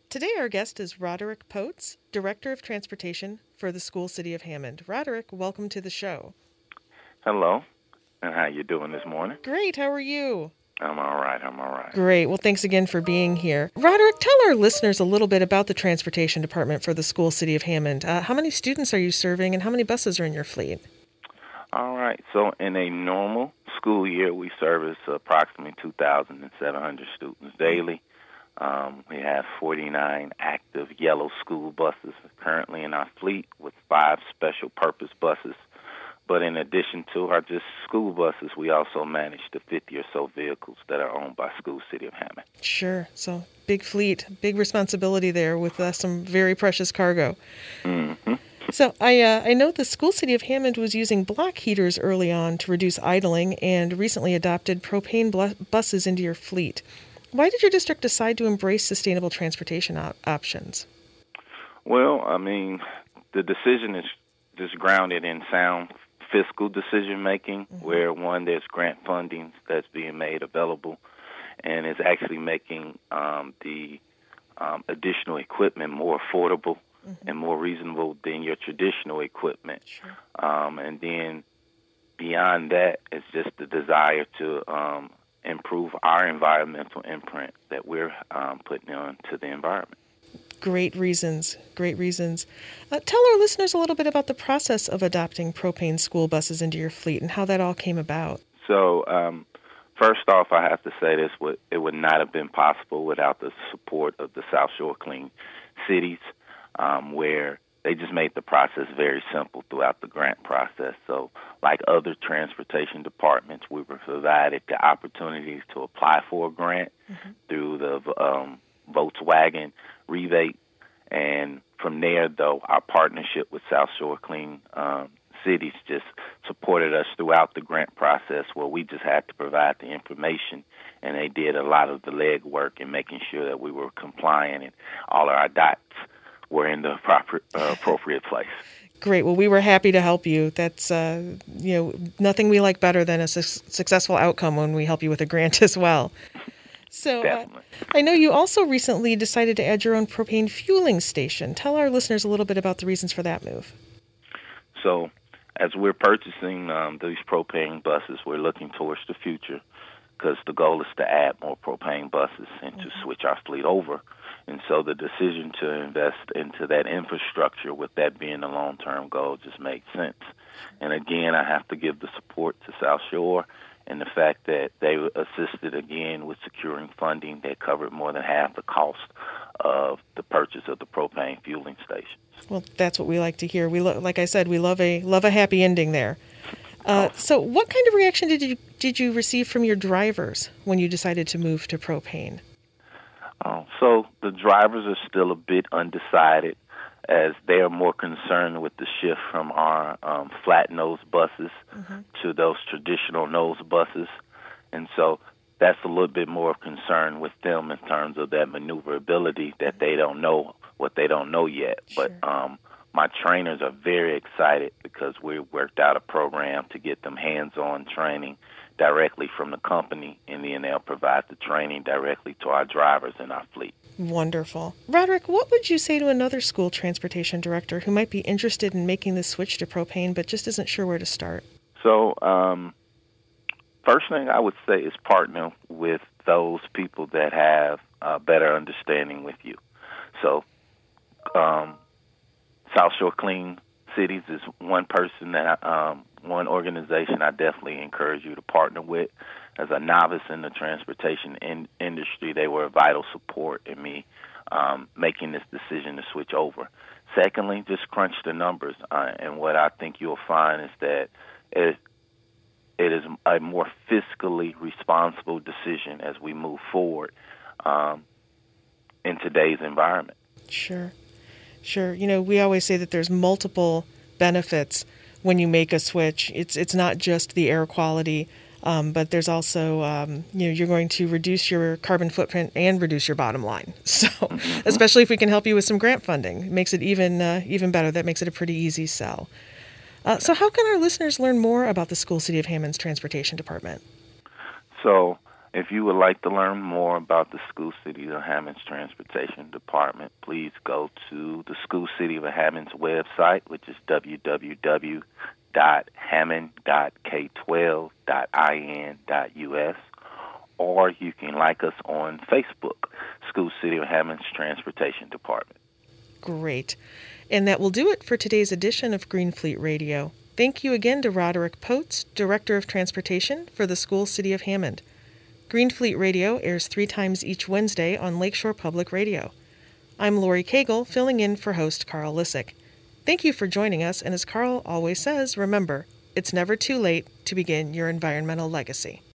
Today our guest is Roderick Potes, Director of Transportation for the School City of Hammond. Roderick, welcome to the show. Hello, and how you doing this morning? Great, how are you? I'm all right. I'm all right. Great, well thanks again for being here. Roderick, tell our listeners a little bit about the Transportation Department for the School City of Hammond. How many students are you serving and how many buses are in your fleet? All right. So in a normal school year, we service approximately 2,700 students daily. We have 49 active yellow school buses currently in our fleet with 5 special purpose buses. But in addition to our just school buses, we also manage the 50 or so vehicles that are owned by School City of Hammond. Sure, so big fleet, big responsibility there with some very precious cargo. Mm-hmm. So I know the School City of Hammond was using block heaters early on to reduce idling and recently adopted propane buses into your fleet. Why did your district decide to embrace sustainable transportation options? Well, I mean, the decision is just grounded in sound fiscal decision making, where one, there's grant funding that's being made available and is actually making the additional equipment more affordable and more reasonable than your traditional equipment. Sure. And then beyond that, it's just the desire to improve our environmental imprint that we're putting onto the environment. Great reasons, great reasons. Tell our listeners a little bit about the process of adopting propane school buses into your fleet and how that all came about. So, first off, I have to say it would not have been possible without the support of the South Shore Clean Cities, where they just made the process very simple throughout the grant process. So, like other transportation departments, we were provided the opportunities to apply for a grant through the Volkswagen rebate. And from there, though, our partnership with South Shore Clean Cities just supported us throughout the grant process, where we just had to provide the information, and they did a lot of the legwork in making sure that we were compliant and all of our dots were in the proper appropriate place. Great. Well, we were happy to help you. That's nothing we like better than a successful outcome when we help you with a grant as well. So I know you also recently decided to add your own propane fueling station. Tell our listeners a little bit about the reasons for that move. So as we're purchasing these propane buses, we're looking towards the future, because the goal is to add more propane buses and to switch our fleet over. And so the decision to invest into that infrastructure, with that being a long-term goal, just made sense. And again, I have to give the support to South Shore and the fact that they assisted again with securing funding that covered more than half the cost of the purchase of the propane fueling stations. Well, that's what we like to hear. Like I said, we love a happy ending there. So what kind of reaction did you receive from your drivers when you decided to move to propane? So the drivers are still a bit undecided, as they are more concerned with the shift from our flat nose buses to those traditional nose buses. And so that's a little bit more of concern with them in terms of that maneuverability, that they don't know what they don't know yet. Sure. But my trainers are very excited, because we worked out a program to get them hands-on training directly from the company, and then they'll provide the training directly to our drivers in our fleet. Wonderful. Roderick, what would you say to another school transportation director who might be interested in making the switch to propane but just isn't sure where to start? So, first thing I would say is partner with those people that have a better understanding with you. So, South Shore Clean Cities is one person one organization I definitely encourage you to partner with. As a novice in the transportation industry, they were a vital support in me making this decision to switch over. Secondly, just crunch the numbers. And what I think you'll find is that it is a more fiscally responsible decision as we move forward in today's environment. Sure. We always say that there's multiple benefits when you make a switch. It's not just the air quality, but there's also, you're going to reduce your carbon footprint and reduce your bottom line. So, especially if we can help you with some grant funding, it makes it even better. That makes it a pretty easy sell. So how can our listeners learn more about the School City of Hammond's Transportation Department? So If you would like to learn more about the School City of Hammond's Transportation Department, please go to the School City of Hammond's website, which is www.hammond.k12.in.us, or you can like us on Facebook, School City of Hammond's Transportation Department. Great. And that will do it for today's edition of Greenfleet Radio. Thank you again to Roderick Potes, Director of Transportation for the School City of Hammond. Greenfleet Radio airs 3 times each Wednesday on Lakeshore Public Radio. I'm Lori Cagle, filling in for host Carl Lissick. Thank you for joining us, and as Carl always says, remember, it's never too late to begin your environmental legacy.